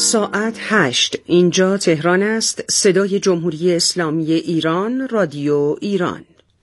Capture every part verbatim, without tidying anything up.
ساعت هشت. اینجا تهران است. صدای جمهوری اسلامی ایران، رادیو ایران.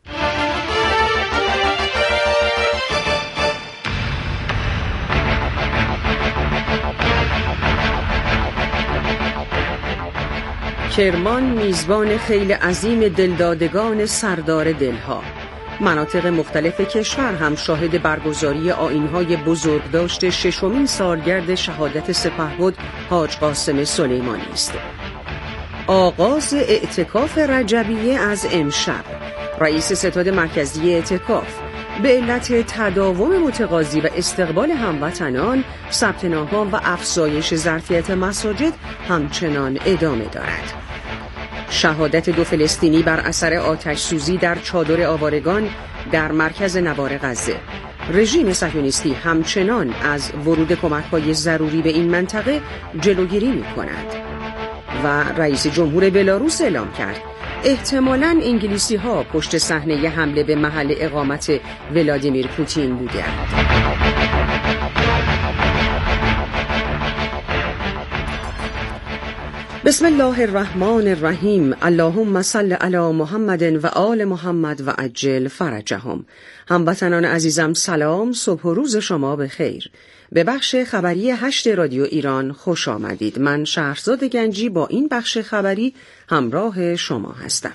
کرمان میزبان خیل عظیم دلدادگان سردار دلها. مناطق مختلف کشور هم شاهد برگزاری آیین‌های بزرگداشت ششمین سالگرد شهادت سپهبد حاج قاسم سلیمانی است. آغاز اعتکاف رجبیه از امشب. رئیس ستاد مرکزی اعتکاف به علت تداوم متقاضی و استقبال هموطنان، ثبت نام‌ها و افزایش ظرفیت مساجد همچنان ادامه دارد. شهادت دو فلسطینی بر اثر آتش سوزی در چادر آوارگان در مرکز نوار غزه. رژیم صهیونیستی همچنان از ورود کمک‌های ضروری به این منطقه جلوگیری می‌کند. و رئیس جمهور بلاروس اعلام کرد احتمالاً انگلیسی‌ها پشت صحنه حمله به محل اقامت ولادیمیر پوتین بودند. بسم الله الرحمن الرحیم. اللهم صل علی محمد و آل محمد و عجل فرجهم. هموطنان عزیزم سلام، صبح و روز شما بخیر. به بخش خبری هشت رادیو ایران خوش آمدید. من شهرزاد گنجی با این بخش خبری همراه شما هستم.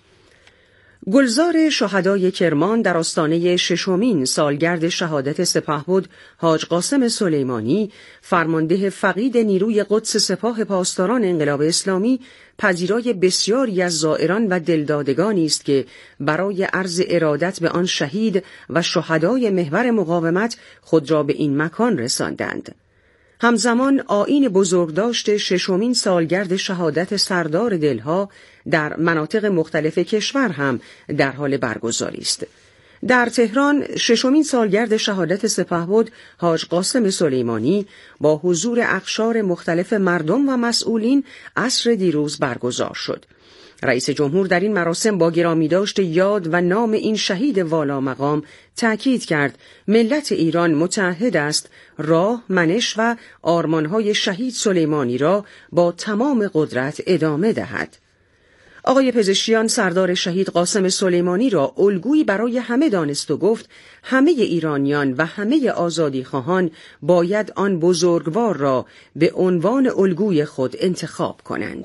گلزار شهدای کرمان در آستانه ششمین سالگرد شهادت سپهبد حاج قاسم سلیمانی، فرمانده فقید نیروی قدس سپاه پاسداران انقلاب اسلامی، پذیرای بسیاری از زائران و دلدادگانی است که برای عرض ارادت به آن شهید و شهدای محور مقاومت خود را به این مکان رساندند. همزمان آیین بزرگداشت ششمین سالگرد شهادت سردار دلها در مناطق مختلف کشور هم در حال برگزاری است. در تهران ششمین سالگرد شهادت سپهبد حاج قاسم سلیمانی با حضور اقشار مختلف مردم و مسئولین عصر دیروز برگزار شد. رئیس جمهور در این مراسم با گرامیداشت یاد و نام این شهید والا مقام تأکید کرد ملت ایران متحد است راه، منش و آرمانهای شهید سلیمانی را با تمام قدرت ادامه دهد. آقای پزشکیان سردار شهید قاسم سلیمانی را الگویی برای همه دانست و گفت همه ایرانیان و همه آزادیخواهان باید آن بزرگوار را به عنوان الگوی خود انتخاب کنند.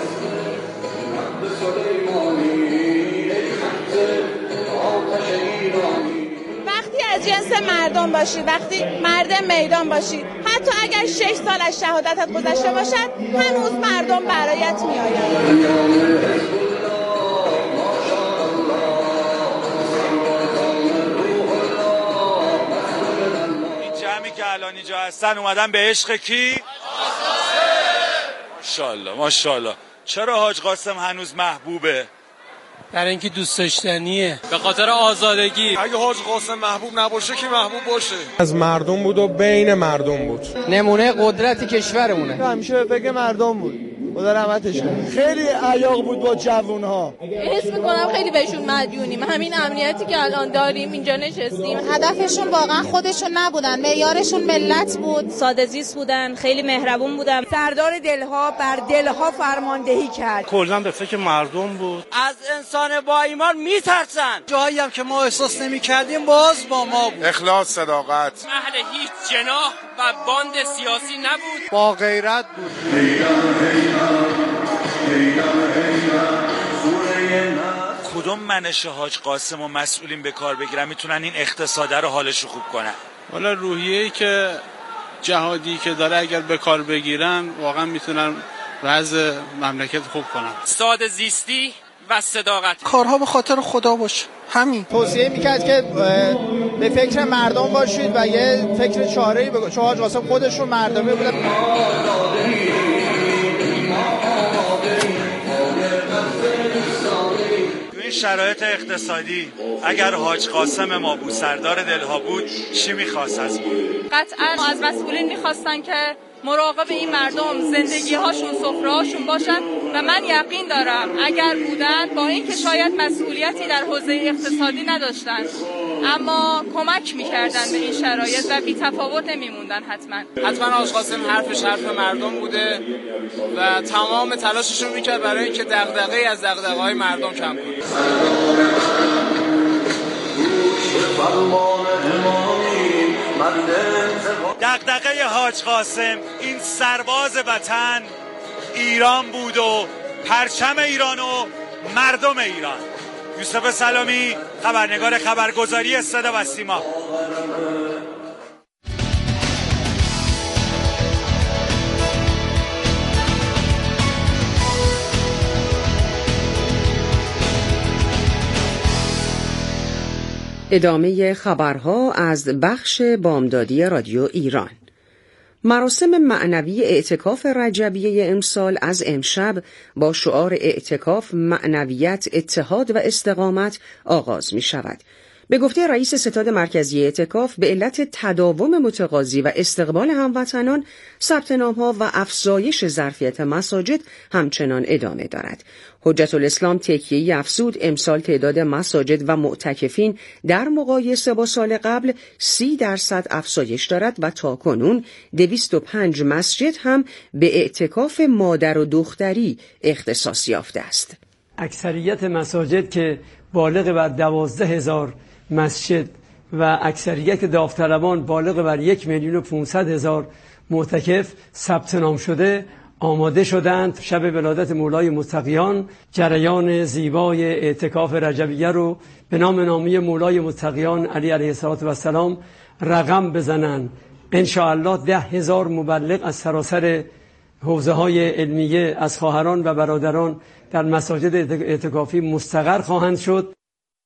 جنس مردم باشید، وقتی مرد میدان باشید، حتی اگر شش سال از شهادتت گذشته باشد هنوز مردم برایت می آیند. این جمعی که الان اینجا هستن اومدن به عشق کی؟ ماشاءالله ماشاءالله. چرا حاج قاسم هنوز محبوبه؟ برای اینکه دوست داشتنیه، به خاطر آزادگی. اگه حاج قاسم محبوب نباشه کی محبوب باشه؟ از مردم بود و بین مردم بود. نمونه قدرت کشورمونه. همیشه به فکر مردم بود. خدا رحمتش کنه. خیلی عیاق بود با جوونها. حس می‌کنم خیلی بهشون مدیونیم. همین امنیتی که الان داریم اینجا نشستیم. هدفشون واقعا خودشون نبودن، معیارشون ملت بود. ساده زیست بودن، خیلی مهربون بودن. سردار دلها بر دلها فرماندهی کرد. کلاً به فکر مردم بود. از انسان با ایمان میترسن. جایی هم که ما احساس نمی‌کردیم باز با ما بود. اخلاص، صداقت. اهل هیچ جناح و باند سیاسی نبود. با غیرت بود. کدوم منش حاج قاسم و مسئولین به کار بگیرن میتونن این اقتصاد رو حالش رو خوب کنن؟ والا روحیه‌ای که جهادی که داره اگر به کار بگیرن واقعا میتونن وضع مملکت خوب کنن. ساده زیستی و صداقت. کارها به خاطر خدا باشه. همین. توصیه میکرد که به فکر مردم باشید و یه فکر چاره‌ای بگو. چون حاج قاسم خودشون مردمی بودن. این شرایط اقتصادی اگر حاج قاسم ما بود سردار دلها بود چی میخواست از ما؟ قطعا از مسئولین میخواستن که مراقب این مردم زندگی هاشون سفره هاشون باشن و من یقین دارم اگر بودن با این که شاید مسئولیتی در حوزه اقتصادی نداشتن اما کمک میکردن به این شرایط و بی تفاوت نمیموندن. حتما حتما حاج قاسم حرفش حرف مردم بوده و تمام تلاششون میکرد برای اینکه دغدغه‌ای از دغدغه‌های مردم کم کنه. دغدغه حاج قاسم این سرباز وطن ایران بود و پرچم ایران و مردم ایران. یوسف سلامی، خبرنگار خبرگزاری صدا و سیما. ادامه خبرها از بخش بامدادی رادیو ایران. مراسم معنوی اعتکاف رجبیه امسال از امشب با شعار اعتکاف، معنویت، اتحاد و استقامت آغاز می شود. به گفته رئیس ستاد مرکزی اعتکاف، به علت تداوم متقاضی و استقبال هموطنان، ثبت نام‌ها و افزایش ظرفیت مساجد همچنان ادامه دارد. حجت الاسلام تکیه‌ای افزود امسال تعداد مساجد و معتکفین در مقایسه با سال قبل سی درصد افزایش دارد و تاکنون دویست و پنج مسجد هم به اعتکاف مادر و دختری اختصاص یافته است. اکثریت مساجد که بالغ بر دوازده هزار مسجد و اکثریت داوطلبان بالغ بر یک میلیون و پانصد هزار معتکف ثبت نام شده آماده شدند. شب ولادت مولای متقیان جریان زیبای اعتکاف رجبیه رو به نام نامی مولای متقیان علی علیه السلام رقم بزنن. انشاءالله ده هزار مبلغ از سراسر حوزه های علمیه از خواهران و برادران در مساجد اعتکافی مستقر خواهند شد.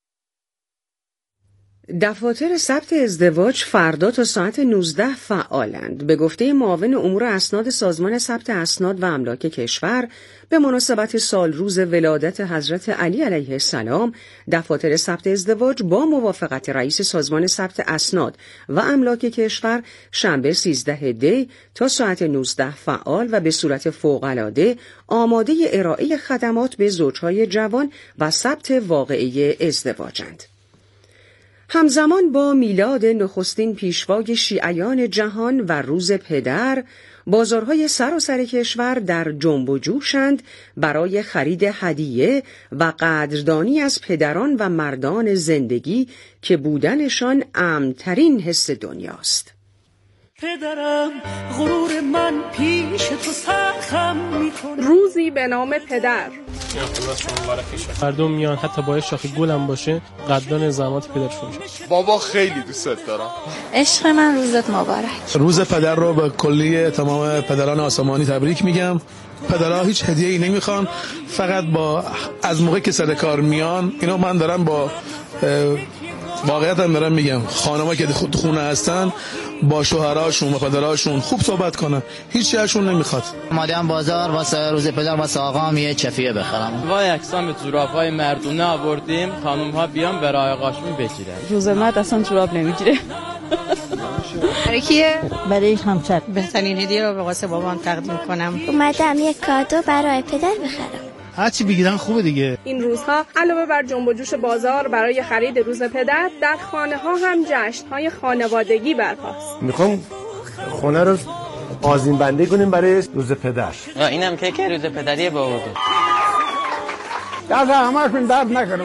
دفاتر ثبت ازدواج فردا تا ساعت نوزده فعالند. به گفته معاون امور اسناد سازمان ثبت اسناد و املاک کشور، به مناسبت سال روز ولادت حضرت علی علیه السلام، دفاتر ثبت ازدواج با موافقت رئیس سازمان ثبت اسناد و املاک کشور شنبه سیزده دی تا ساعت نوزده فعال و به صورت فوق‌العاده آماده ارائه خدمات به زوجهای جوان و ثبت واقعه ازدواجند. همزمان با میلاد نخستین پیشوای شیعیان جهان و روز پدر، بازارهای سراسر کشور در جنب و جوشند برای خرید هدیه و قدردانی از پدران و مردان زندگی که بودنشان امن‌ترین حس دنیاست. پدرم غرور من پیش تو سرخم میکنه. روزی به نام پدر. مردم میان حتی باید شاخی گلم باشه قدردان زحمات پدرشون میشه. بابا خیلی دوست دارم. عشق من روزت مبارک. روز پدر رو به کلی تمام پدران آسمانی تبریک میگم. پدرها هیچ هدیه‌ای نمیخوان، فقط با از موقع که سر کار میان، اینو من دارم با واقعیت هم دارم میگم، خانم‌ها که خود خونه هستن با شوهراشون و پدراشون خوب صحبت کنن، هیچ چیزشون نمیخواد. اومدم بازار واسه روز پدر واسه آقام یه چفیه بخرم. وای اقسام جوراب‌های مردونه آوردیم، خانم‌ها بیان برای آقاشون بگیرن. روز مرد اصلا جوراب نمیگیره. برای کیه؟ برای همسر. بهترین هدیه رو به واسه بابام تقدیم کنم. اومدم یک کادو برای پدر بخرم. هرچی بگیرن خوبه دیگه. این روزها علاوه بر جنب و جوش بازار برای خرید روز پدر، در خانه ها هم جشن‌های خانوادگی برپاست. میخوام خونه رو آذین بندی کنیم برای روز پدر. اینم کیک روز پدری با آورده. دست همه‌شون درد نکنه.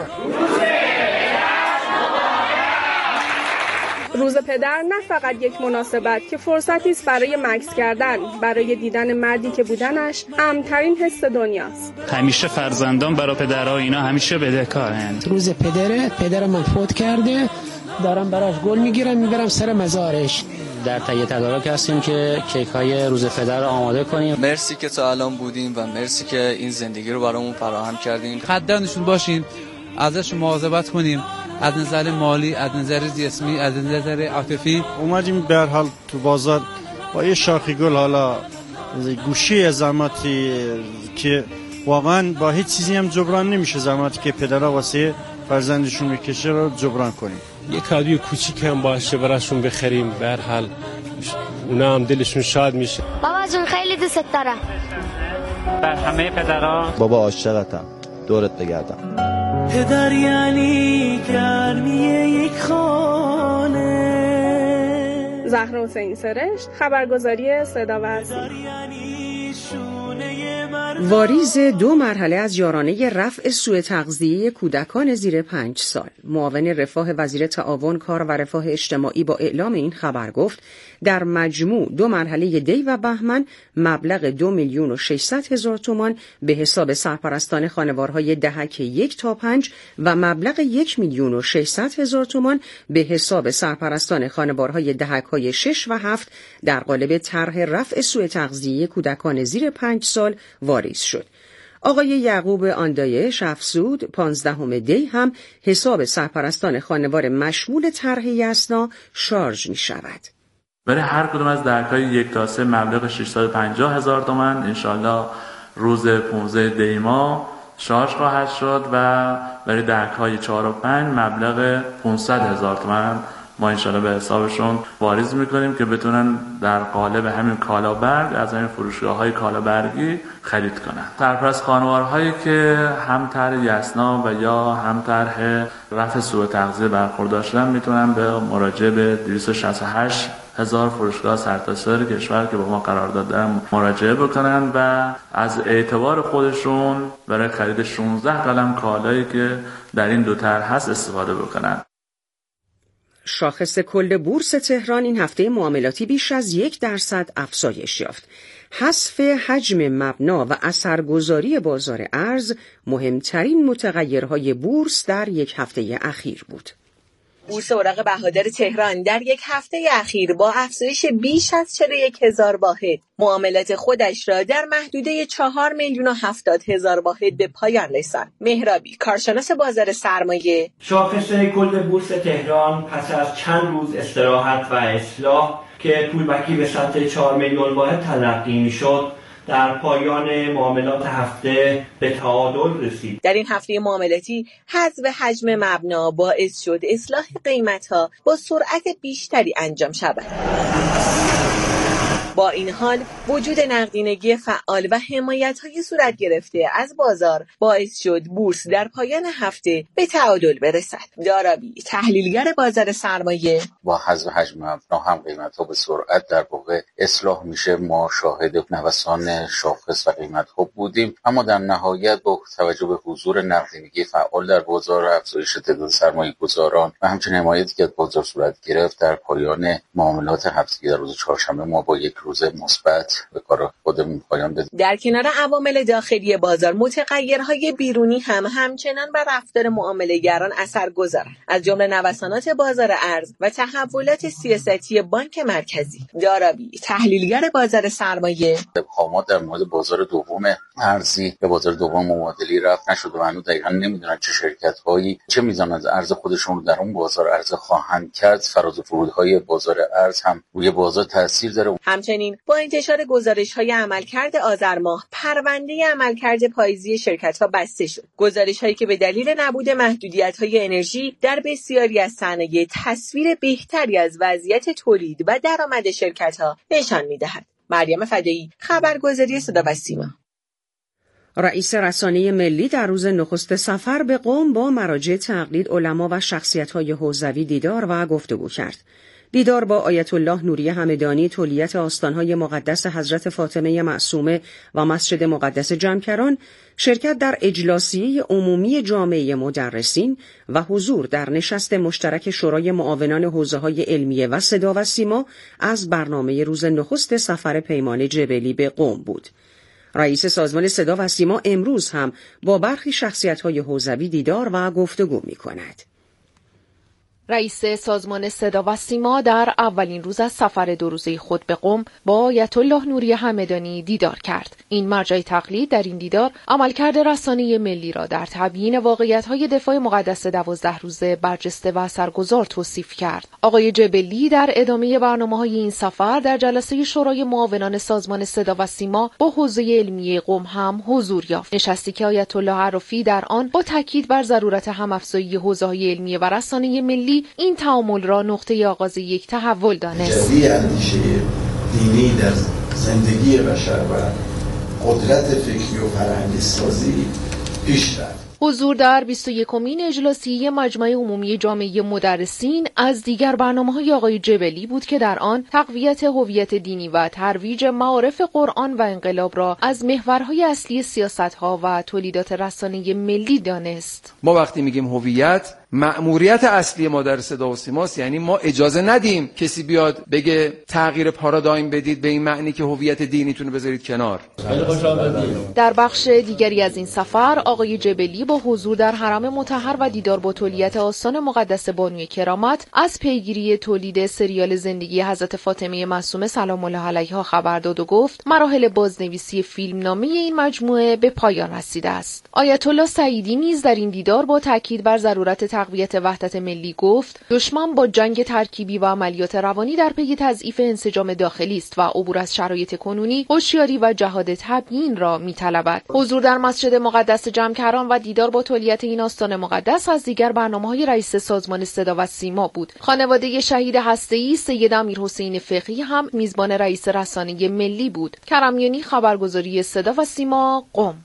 روز پدر نه فقط یک مناسبت که فرصتی است برای مکث کردن، برای دیدن مردی که بودنش امن‌ترین حس دنیاست. همیشه فرزندان برای پدرها اینا همیشه بدهکارند. روز پدره، پدرم من فوت کرده، دارم براش گل میگیرم میبرم سر مزارش. در تهیه تدارک هستیم که کیک های روز پدر رو آماده کنیم. مرسی که تا الان بودیم و مرسی که این زندگی رو برامون فراهم کردین. قدردانشون باشیم، ازش مواظبت کنیم، از نظر مالی، از نظر جسمی، از نظر عاطفی. اومدیم به هر حال تو بازار با یه شاخی گل، حالا گوشی زحماتی که واقعا با هیچ چیزی هم جبران نمیشه، زحماتی که پدرها واسه فرزندشون میکشه رو جبران کنیم. یه کادوی کوچیک هم باشه براشون بخریم، به هر حال اونا هم دلشون شاد میشه. بابا جون خیلی دوست دارم. بر همه پدرها بابا عاشقتم، دورت بگردم. پدر یعنی گرمی یک خانه، زهرا حسین سرشت، خبرگزاری صدا و سیما. واریز دو مرحله از یارانه رفع سوء تغذیه کودکان زیر پنج سال. معاون رفاه وزیر تعاون کار و رفاه اجتماعی با اعلام این خبر گفت در مجموع دو مرحله دی و بهمن مبلغ دو میلیون و ششصد هزار تومان به حساب سرپرستان خانوارهای دهک یک تا پنج و مبلغ یک میلیون و ششصد هزار تومان به حساب سرپرستان خانوارهای دهک های شش و هفت در قالب طرح رفع سوء تغذیه کودکان زیر پنج سال واریز شد. آقای یعقوب آندایش افزود پانزدهم دی هم حساب سرپرستان خانوار مشمول طرح یسنا شارژ می شود. برای هر کدوم از دهک‌های یک تا سه مبلغ ششصد و پنجاه هزار تومان انشالله روز پانزده دی ماه شارژ خواهد شد و برای دهک‌های چهار و پنج مبلغ پانصد هزار تومان ما انشالله به حسابشون واریز میکنیم که بتونن در قالب همین کالابرگ از همین فروشگاه‌های کالابرگی خرید کنن. سرپرست خانوارهایی که هم طرح یسنا و یا هم طرح رفع سوء تغذیه برخوردار شدن میتونن به مراجعه به دویست و شصت و هشت هزار فروشگاه سرتاسر کشور که با ما قرارداد دارن مراجعه بکنن و از اعتبار خودشون برای خرید شانزده قلم کالایی که در این دو طرح هست استفاده بکنن. شاخص کل بورس تهران این هفته معاملاتی بیش از یک درصد افزایش یافت. حذف حجم مبنا و اثرگذاری بازار ارز مهمترین متغیرهای بورس در یک هفته اخیر بود. بورس اوراق بهادار تهران در یک هفته اخیر با افزایش بیش از چهل و یک هزار واحد معاملات خودش را در محدوده چهار میلیون و هفتاد هزار واحد به پایان رساند. مهرابی، کارشناس بازار سرمایه: شاخص کل بورس تهران پس از چند روز استراحت و اصلاح که پولبکی به سطح چهار میلیون واحد تلقی می‌شد، در پایان معاملات هفته به تعادل رسید. در این هفته معاملاتی حذف حجم مبنا باعث شد اصلاح قیمت‌ها با سرعت بیشتری انجام شود. با این حال وجود نقدینگی فعال و حمایت‌های صورت گرفته از بازار باعث شد بورس در پایان هفته به تعادل برسد. دارابی، تحلیلگر بازار سرمایه: با حذف حجم مبنا هم قیمت‌ها به سرعت در واقع اصلاح میشه. ما شاهد نوسان شاخص و قیمت‌ها بودیم، اما در نهایت با توجه به حضور نقدینگی فعال در بازار، افزایش تعداد سرمایه‌گذاران و همچنین حمایتی که بازار صورت گرفت، در پایان معاملات هفتگی در روز چهارشنبه ما با یک روز مثبت به کار خودمون پایان بدیم. در کنار عوامل داخلی بازار، متغیرهای بیرونی هم همچنان بر رفتار معامله‌گران اثر گذارند، از جمله نوسانات بازار ارز و تحولات سیاستی بانک مرکزی. دارابی، تحلیلگر بازار سرمایه: ابهامات در مورد بازار دوم ارزی به بازار دوم مبادله رفت نشده و هنوز دقیقاً نمیدونن چه شرکت‌هایی چه میزان از ارز خودشون رو در اون بازار ارز خواهند کرد. فراز و فرودهای بازار ارز هم روی بازار تاثیر داره. همچنین با انتشار گزارش‌های عملکرد آذر ماه، پرونده عملکرد پاییزی شرکت‌ها بسته شد. گزارش‌هایی که به دلیل نبود محدودیت‌های انرژی در بسیاری از صنایع تصویر بهتری از وضعیت تولید و درآمد شرکت‌ها نشان می‌دهد. مریم فدایی، خبرگزاری صدا و سیما. رئیس رسانه ملی در روز نخست سفر به قم با مراجع تقلید، علما و شخصیت‌های حوزوی دیدار و گفتگو کرد. دیدار با آیت الله نوری همدانی، تولیت آستانهای مقدس حضرت فاطمه معصومه و مسجد مقدس جمکران، شرکت در اجلاسیه عمومی جامعه مدرسین و حضور در نشست مشترک شورای معاونان حوزه‌های علمیه و صدا و سیما از برنامه روز نخست سفر پیمان جبلی به قم بود. رئیس سازمان صدا و سیما امروز هم با برخی شخصیت‌های حوزوی دیدار و گفتگو می‌کند. رئیس سازمان صدا و سیما در اولین روز از سفر دو روزه خود به قم با آیت الله نوری همدانی دیدار کرد. این مرجع تقلید در این دیدار عملکرد رسانه ملی را در تبیین واقعیت‌های دفاع مقدس دوازده روزه برجسته و اثرگذار توصیف کرد. آقای جبلی در ادامه برنامه‌های این سفر در جلسه شورای معاونان سازمان صدا و سیما با حوزه علمیه قم هم حضور یافت. نشستی که آیت الله عرفی در آن با تاکید بر ضرورت هم‌افزایی حوزه‌های علمیه و رسانه ملی این تعامل را نقطه آغاز یک تحول دانست. جدی اندیشه دینی در زندگی بشر و قدرت فکری و فرهنگی سازی پیش رفت. حضور در بیست و یکمین اجلاسی مجمع عمومی جامعه مدرسین از دیگر برنامه‌های آقای جبلی بود که در آن تقویت هویت دینی و ترویج معارف قرآن و انقلاب را از محورهای اصلی سیاست‌ها و تولیدات رسانه‌ای ملی دانست. ما وقتی میگیم هویت، مأموریت اصلی ما در صدا و سیماست، یعنی ما اجازه ندیم کسی بیاد بگه تغییر پارادایم بدید به این معنی که هویت دینیتون رو بذارید کنار. در بخش دیگری از این سفر آقای جبلی با حضور در حرم مطهر و دیدار با تولیت آستان مقدس بانوی کرامت از پیگیری تولید سریال زندگی حضرت فاطمه معصومه سلام الله علیها خبر داد و گفت مراحل بازنویسی فیلمنامه این مجموعه به پایان رسیده است. آیت الله سعیدی نیز در این دیدار با تاکید بر ضرورت تقویت وحدت ملی گفت دشمن با جنگ ترکیبی و عملیات روانی در پی تضعیف انسجام داخلی است و عبور از شرایط کنونی هوشیاری و جهاد تبیین را می‌طلبد. حضور در مسجد مقدس جمکران و دیدار با تولیت این آستان مقدس از دیگر برنامه‌های رئیس سازمان صدا و سیما بود. خانواده شهید هسته‌ای سید امیرحسین فقیهی هم میزبان رئیس رسانه ملی بود. کرمیانی، خبرگزاری صدا و سیما، قم.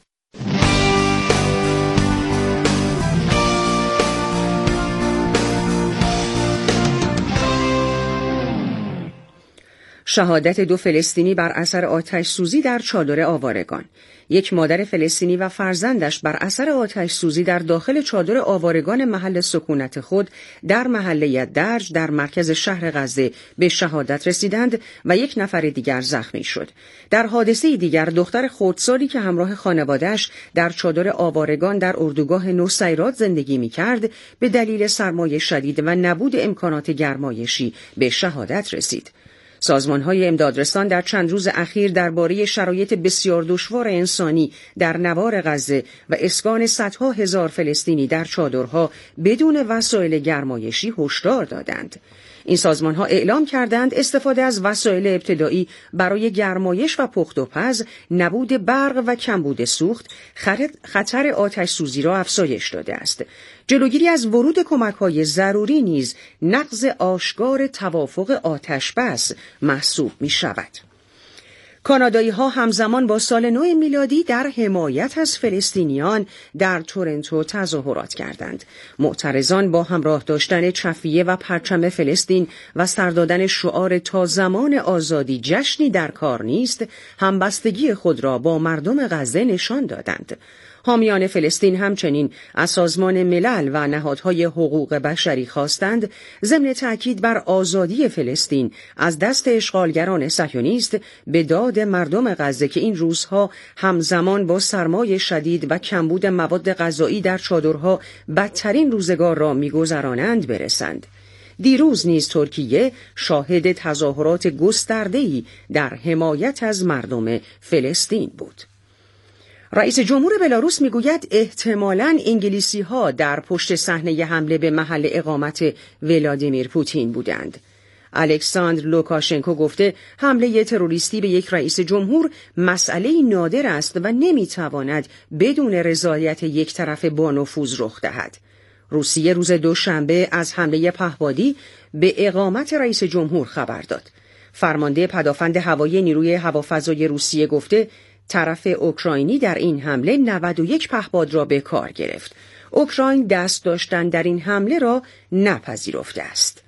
شهادت دو فلسطینی بر اثر آتش سوزی در چادر آوارگان. یک مادر فلسطینی و فرزندش بر اثر آتش سوزی در داخل چادر آوارگان محل سکونت خود در محله درج در مرکز شهر غزه به شهادت رسیدند و یک نفر دیگر زخمی شد. در حادثه دیگر دختر خردسالی که همراه خانواده‌اش در چادر آوارگان در اردوگاه نوسیرات زندگی می‌کرد به دلیل سرمای شدید و نبود امکانات گرمایشی به شهادت رسید. سازمان‌های امدادرسان در چند روز اخیر درباره شرایط بسیار دشوار انسانی در نوار غزه و اسکان صدها هزار فلسطینی در چادرها بدون وسایل گرمایشی هشدار دادند. این سازمان‌ها اعلام کردند استفاده از وسایل ابتدایی برای گرمایش و پخت و پز، نبود برق و کمبود سوخت خطر آتش سوزی را افزایش داده است. جلوگیری از ورود کمک‌های ضروری نیز نقض آشکار توافق آتش بس محسوب می‌شود. کانادایی‌ها همزمان با سال نو میلادی در حمایت از فلسطینیان در تورنتو تظاهرات کردند. معترضان با همراه داشتن چفیه و پرچم فلسطین و سر دادن شعار تا زمان آزادی جشنی در کار نیست، همبستگی خود را با مردم غزه نشان دادند. حامیان فلسطین همچنین از سازمان ملل و نهادهای حقوق بشری خواستند ضمن تأکید بر آزادی فلسطین از دست اشغالگران صهیونیست به داد مردم غزه که این روزها همزمان با سرمای شدید و کمبود مواد غذایی در چادرها بدترین روزگار را می‌گذرانند برسند. دیروز نیز ترکیه شاهد تظاهرات گسترده‌ای در حمایت از مردم فلسطین بود. رئیس جمهور بلاروس میگوید احتمالاً انگلیسی‌ها در پشت صحنه حمله به محل اقامت ولادیمیر پوتین بودند. الکساندر لوکاشنکو گفته حمله تروریستی به یک رئیس جمهور مسئله نادر است و نمیتواند بدون رضایت یک طرف با نفوذ رخ دهد. روسیه روز دوشنبه از حمله پهپادی به اقامت رئیس جمهور خبر داد. فرمانده پدافند هوایی نیروی هوافضای روسیه گفته طرف اوکراینی در این حمله نود و یک پهپاد را به کار گرفت. اوکراین دست داشتن در این حمله را نپذیرفته است.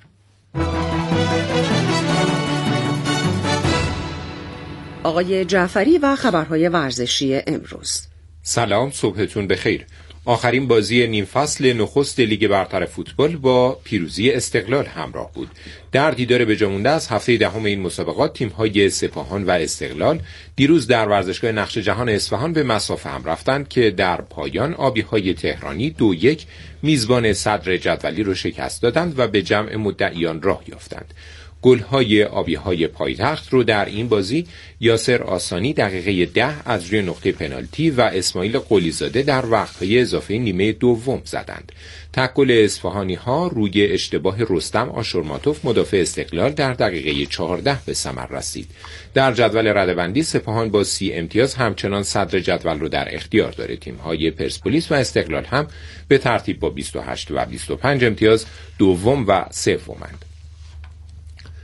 آقای جعفری و خبرهای ورزشی امروز. سلام، صبحتون بخیر. آخرین بازی نیم فصل نخست لیگ برتر فوتبال با پیروزی استقلال همراه بود. در دیدار به جا مونده از هفته دهم این مسابقات تیم‌های سپاهان و استقلال دیروز در ورزشگاه نقش جهان اصفهان به مسافه هم رفتند که در پایان آبی‌های تهرانی دو یک میزبان صدر جدولی رو شکست دادند و به جمع مدعیان راه یافتند. گل‌های آبی‌های پایتخت رو در این بازی یاسر آسانی دقیقه ده از روی نقطه پنالتی و اسماعیل قلیزاده در وقت‌های اضافه نیمه دوم زدند. تک گل اصفهانی‌ها روی اشتباه رستم آشورماتوف مدافع استقلال در دقیقه چهارده به ثمر رسید. در جدول رده‌بندی سپاهان با سی امتیاز همچنان صدر جدول رو در اختیار داره. تیم‌های پرسپولیس و استقلال هم به ترتیب با بیست و هشت و بیست و پنج امتیاز دوم و سومند.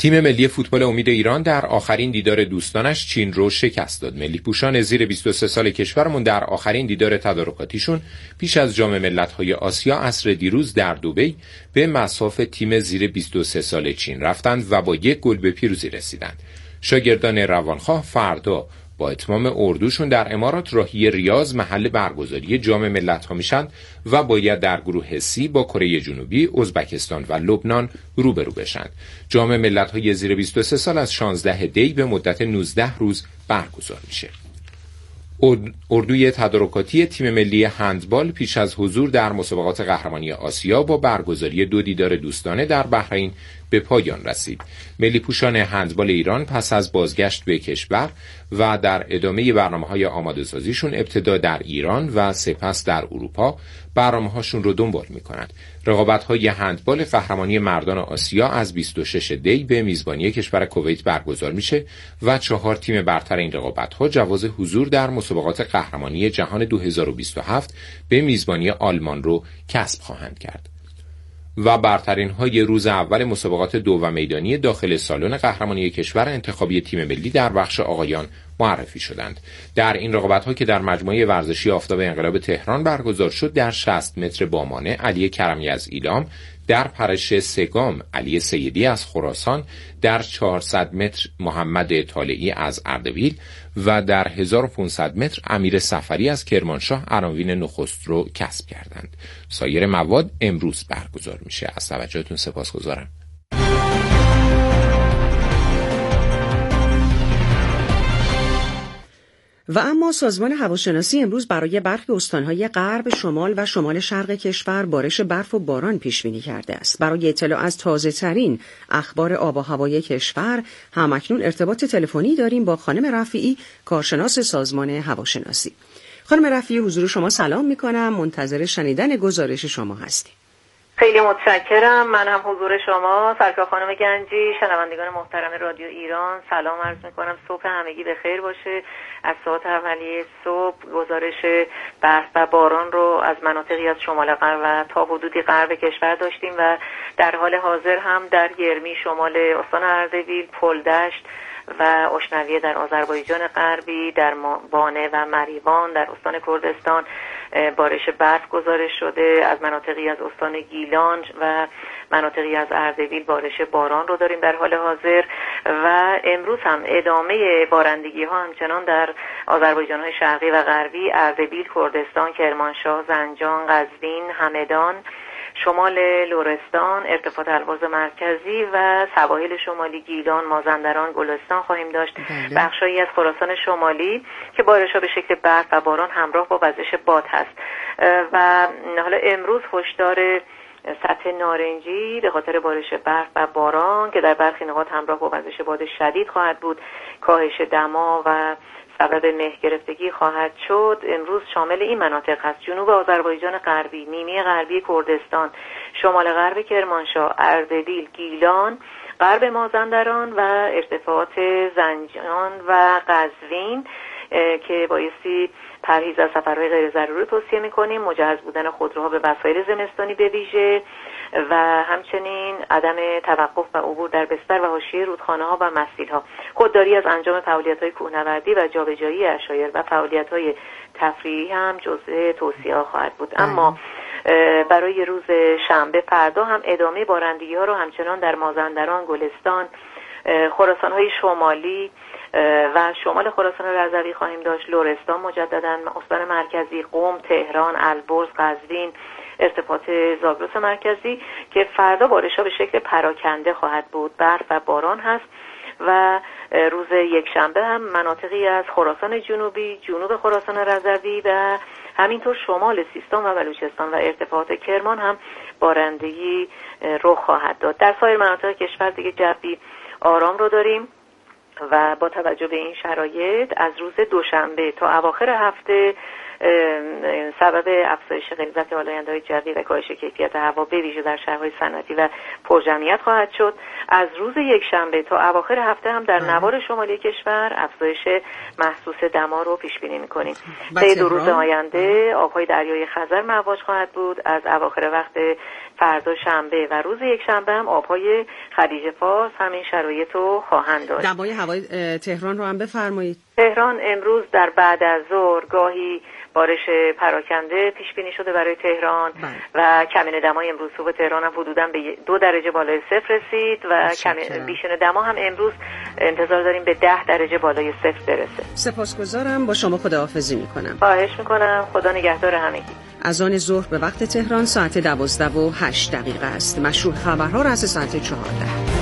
تیم ملی فوتبال امید ایران در آخرین دیدار دوستانش چین رو شکست داد. ملی پوشان زیر بیست و سه سال کشورمون در آخرین دیدار تدارکاتیشون پیش از جام ملت‌های آسیا عصر دیروز در دبی به مصاف تیم زیر بیست و سه سال چین رفتند و با یک گل به پیروزی رسیدند. شاگردان روانخواه فردا با اتمام اردوشون در امارات راهی ریاض محل برگزاری جام ملت‌ها میشن و باید در گروه سی با کره جنوبی، ازبکستان و لبنان روبرو بشن. جام ملت‌های زیر بیست و سه سال از شانزده دی به مدت نوزده روز برگزار میشه. اردوی تدارکاتی تیم ملی هندبال پیش از حضور در مسابقات قهرمانی آسیا با برگزاری دو دیدار دوستانه در بحرین به پایان رسید. ملی پوشان هندبال ایران پس از بازگشت به کشور و در ادامه برنامه‌های آماده‌سازیشون ابتدا در ایران و سپس در اروپا برنامه‌هاشون رو دنبال می‌کنند. رقابت‌های هندبال قهرمانی مردان آسیا از بیست و شش دی به میزبانی کشور کویت برگزار میشه و چهار تیم برتر این رقابت‌ها جواز حضور در مسابقات قهرمانی جهان دو هزار و بیست و هفت به میزبانی آلمان رو کسب خواهند کرد. و برترین های روز اول مسابقات دو و میدانی داخل سالن قهرمانی کشور انتخابی تیم ملی در بخش آقایان معرفی شدند. در این رقابت‌ها که در مجموعه ورزشی آفتاب انقلاب تهران برگزار شد، در شصت متر بامانه علی کرمی از ایلام، در پرش سگام علی سیدی از خراسان، در چهارصد متر محمد طالعی از اردبیل و در هزار و پانصد متر امیر سفری از کرمانشاه عناوین نخست رو کسب کردند. سایر مواد امروز برگزار میشه. از توجهتون سپاسگزارم. و اما سازمان هواشناسی امروز برای برخی استانهای غرب، شمال و شمال شرق کشور بارش برف و باران پیش بینی کرده است. برای اطلاع از تازه ترین اخبار آب و هوای کشور همکنون ارتباط تلفنی داریم با خانم رفیعی، کارشناس سازمان هواشناسی. خانم رفیعی، حضور شما سلام می‌کنم. منتظر شنیدن گزارش شما هستیم. خیلی متشکرم. من هم حضور شما، سرکار خانم گنجی، شنوندگان محترم رادیو ایران سلام عرض میکنم. صبح همگی به خیر باشه. از ساعت اولیه صبح گزارش برف و باران رو از مناطقی از شمال غرب و تا حدودی غرب کشور داشتیم و در حال حاضر هم در گرمی شمال استان اردبیل، پلدشت و اشنویه در آذربایجان غربی، در بانه و مریوان در استان کردستان بارش برف گزارش شده. از مناطقی از استان گیلان و مناطقی از اردبیل بارش باران رو داریم در حال حاضر و امروز هم ادامه بارندگی ها همچنان در آذربایجان های شرقی و غربی، اردبیل، کردستان، کرمانشاه، زنجان، قزوین، همدان، شمال لرستان، ارتفاعات البرز مرکزی و سواحل شمالی گیلان، مازندران، گلستان خواهیم داشت. بخشایی از خراسان شمالی که بارش‌ها به شکل برف و باران همراه با وزش باد هست و حالا امروز هشدار سطح نارنجی به خاطر بارش برف و باران که در برخی نقاط همراه با وزش باد شدید خواهد بود، کاهش دما و سبب مه گرفتگی خواهد شد. امروز شامل این مناطق هست: جنوب آذربایجان غربی، نیمه غربی کردستان، شمال غرب کرمانشاه، اردبیل، گیلان، غرب مازندران و ارتفاعات زنجان و قزوین که بایستی پرهیز از سفرهای غیر ضروری توصیه می‌کنیم، مجهز بودن خودروها به وسایل زمستانی به ویژه و همچنین عدم توقف و عبور در بستر و حاشیه رودخانه‌ها و مسیل‌ها، خودداری از انجام فعالیت‌های کوهنوردی و جابجایی عشایر و فعالیت‌های تفریحی هم جزء توصیه‌ها خواهد بود. اما برای روز شنبه فردا هم ادامه بارندگی‌ها رو همچنان در مازندران، گلستان، خراسان‌های شمالی و شمال خراسان رضوی خواهیم داشت، لرستان مجددا، استان مرکزی، قم، تهران، البرز، قزوین، ارتفاعات زاگرس مرکزی که فردا بارش‌ها به شکل پراکنده خواهد بود. برف و باران هست و روز یکشنبه هم مناطقی از خراسان جنوبی، جنوب خراسان رضوی و همینطور شمال سیستان و بلوچستان و ارتفاعات کرمان هم بارندگی رخ خواهد داد. در سایر مناطق کشور دیگه جوی آرام رو داریم و با توجه به این شرایط از روز دوشنبه تا اواخر هفته سبب افزایش غلیظت آلاینده‌های جوی و کاهش کیفیت هوا به ویژه در شهرهای صنعتی و پرجمعیت خواهد شد. از روز یکشنبه تا اواخر هفته هم در نوار شمالی کشور افزایش محسوس دما رو پیش بینی می‌کنیم. طی دو روز آینده آب‌های دریای خزر مواج خواهد بود. از اواخر وقت فردا شنبه و روز یکشنبه هم آب‌های خلیج فارس همین شرایط رو خواهند داشت. دمای هوای تهران رو هم بفرمایید. تهران امروز در بعد از ظهر گاهی بارش پراکنده پیش بینی شده برای تهران بله. و کمین دمای امروز صبح تهران هم حدوداً به دو درجه بالای صفر رسید و کمین بیشین دما هم امروز انتظار داریم به ده درجه بالای صفر برسه. سپاسگزارم، با شما خداحافظی میکنم. خواهش میکنم، خدا نگهدار همگی. از آن ظهر به وقت تهران ساعت دوازده و هشت دقیقه است. مشروع خبرها را از ساعت چهارده.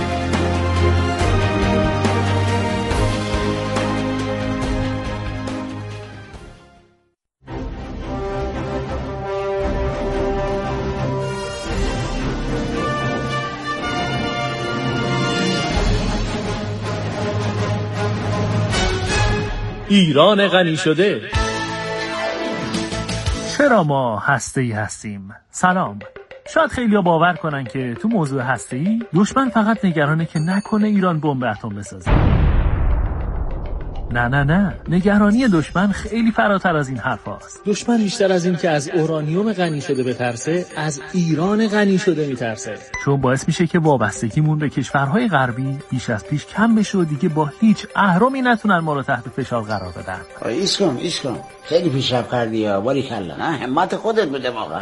ایران غنی شده. چرا ما هسته‌ای هستیم؟ سلام. شاید خیلی‌ها باور کنن که تو موضوع هسته‌ای دشمن فقط نگرانه که نکنه ایران بمب اتم بسازه. نه نه نه، نگرانی دشمن خیلی فراتر از این حرف هاست. دشمن بیشتر از این که از اورانیوم غنی شده بترسه، از ایران غنی شده میترسه. چون باعث میشه که وابستگیمون به کشورهای غربی بیش از پیش کم بشه و دیگه با هیچ اهرمی نتونن ما رو تحت فشار قرار بدن. ایس کن ایس کن، خیلی پیشرفت کردی یا باریکلا. نه همت خودت بده واقعا،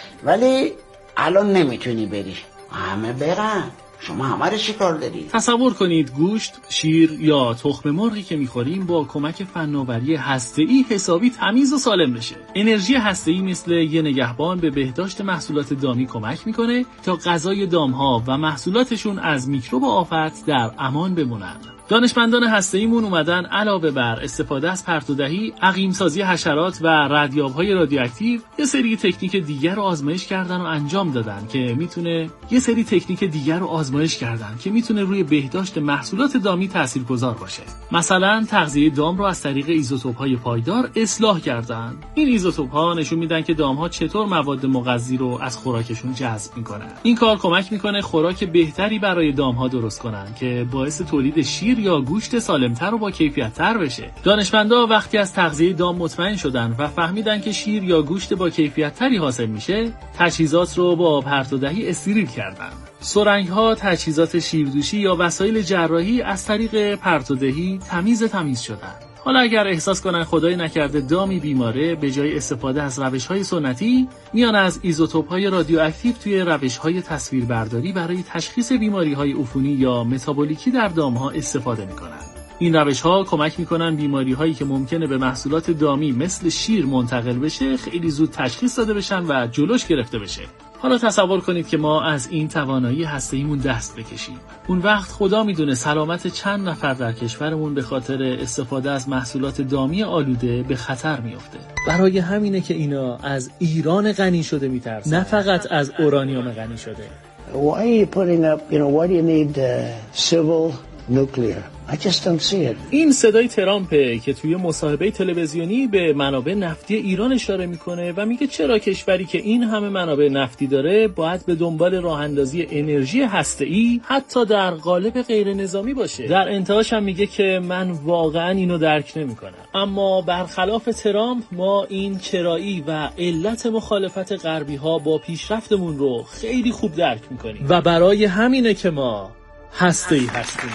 ولی الان نمیتونی بری، همه برن. شما همه رو چی کار دارید؟ تصور کنید گوشت، شیر یا تخم مرغی که میخوریم با کمک فناوری هسته‌ای حسابی تمیز و سالم بشه. انرژی هسته‌ای مثل یه نگهبان به بهداشت محصولات دامی کمک میکنه تا غذای دامها و محصولاتشون از میکروب و آفت در امان بمونن. دانشمندان هسته‌ایمون اومدن علاوه بر استفاده از پرتودهی، عقیم‌سازی حشرات و ردیاب‌های رادیواکتیو یه سری تکنیک دیگر رو آزمایش کردن و انجام دادن که میتونه یه سری تکنیک دیگر رو آزمایش کردن که میتونه روی بهداشت محصولات دامی تاثیرگذار باشه. مثلا تغذیه دام رو از طریق ایزوتوپ‌های پایدار اصلاح کردن. این ایزوتوپ‌ها نشون میدن که دام‌ها چطور مواد مغذی رو از خوراکشون جذب میکنن. این کار کمک میکنه خوراک بهتری برای دام‌ها درست کنن که باعث تولید شیر یا گوشت سالمتر و با کیفیت‌تر بشه. دانشمندا وقتی از تغذیه دام مطمئن شدن و فهمیدن که شیر یا گوشت با کیفیت‌تری حاصل میشه، تجهیزات رو با پرتودهی استریل کردن. سرنگ‌ها، تجهیزات شیردوشی یا وسایل جراحی از طریق پرتودهی تمیز تمیز شدن. حالا اگر احساس کنن خدای نکرده دامی بیماره، به جای استفاده از روش‌های سنتی میان از ایزوتوپ‌های رادیواکتیو توی روش‌های تصویربرداری برای تشخیص بیماری‌های عفونی یا متابولیکی در دام‌ها استفاده می‌کنن. این روش‌ها کمک می‌کنن بیماری‌هایی که ممکنه به محصولات دامی مثل شیر منتقل بشه خیلی زود تشخیص داده بشن و جلوش گرفته بشه. حالا تصور کنید که ما از این توانایی هسته‌ایمون دست بکشیم. اون وقت خدا میدونه سلامت چند نفر در کشورمون به خاطر استفاده از محصولات دامی آلوده به خطر میفته. برای همینه که اینا از ایران غنی شده میترسن، نه فقط از اورانیوم غنی شده. Why are you putting up, you know, why do you need uh, civil nuclear? I just don't see it. این صدای ترامپه که توی مصاحبه تلویزیونی به منابع نفتی ایران اشاره میکنه و میگه چرا کشوری که این همه منابع نفتی داره باید به دنبال راه اندازی انرژی هسته‌ای حتی در قالب غیر نظامی باشه. در انتهاش هم میگه که من واقعا اینو درک نمیکنم. اما برخلاف ترامپ ما این چرایی و علت مخالفت غربی ها با پیشرفتمون رو خیلی خوب درک میکنیم و برای همینه که ما هسته‌ای هستیم.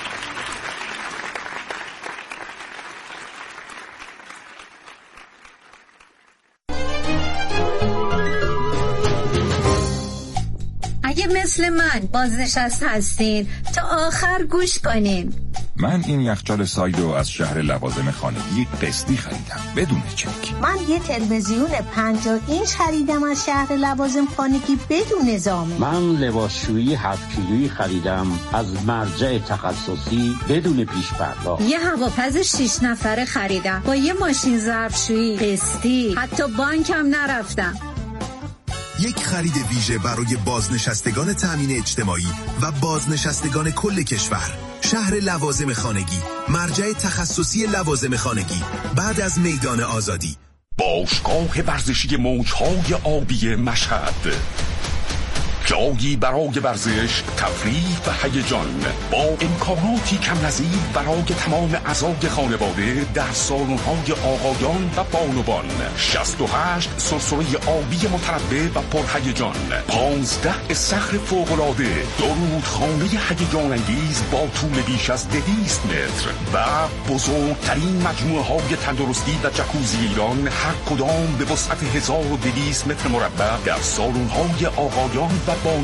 مثل من بازنشسته هستین تا آخر گوش کنین. من این یخچال سایدو از شهر لوازم خانگی قسطی خریدم بدون چک. من یه تلویزیون پنجاه اینچ خریدم از شهر لوازم خانگی بدون نظامه. من لباسشویی هفت کیلویی خریدم از مرجع تخصصی بدون پیش پرداخت. یه هواپز شش نفره خریدم با یه ماشین ظرفشویی قسطی، حتی بانک هم نرفتم. یک خرید ویژه برای بازنشستگان تامین اجتماعی و بازنشستگان کل کشور. شهر لوازم خانگی، مرجع تخصصی لوازم خانگی، بعد از میدان آزادی. باشگاه ورزشی موجهای آبی مشهد، جایی برای ورزش، تفریح و هیجان با امکاناتی کم نظیر برای تمام اعضای خانواده در سالن‌های آقایان و بانوان. شصت و هشت سرسره آبی متنوع و پرهیجان، پانزده استخر فوق‌العاده، دو رودخانه هیجان انگیز با طول بیش از دویست متر و بزرگترین مجموعه‌های تندرستی و جکوزی ایران، هر کدام به وسعت هزار و دویست متر مربع در سالن‌های آقایان و بانوان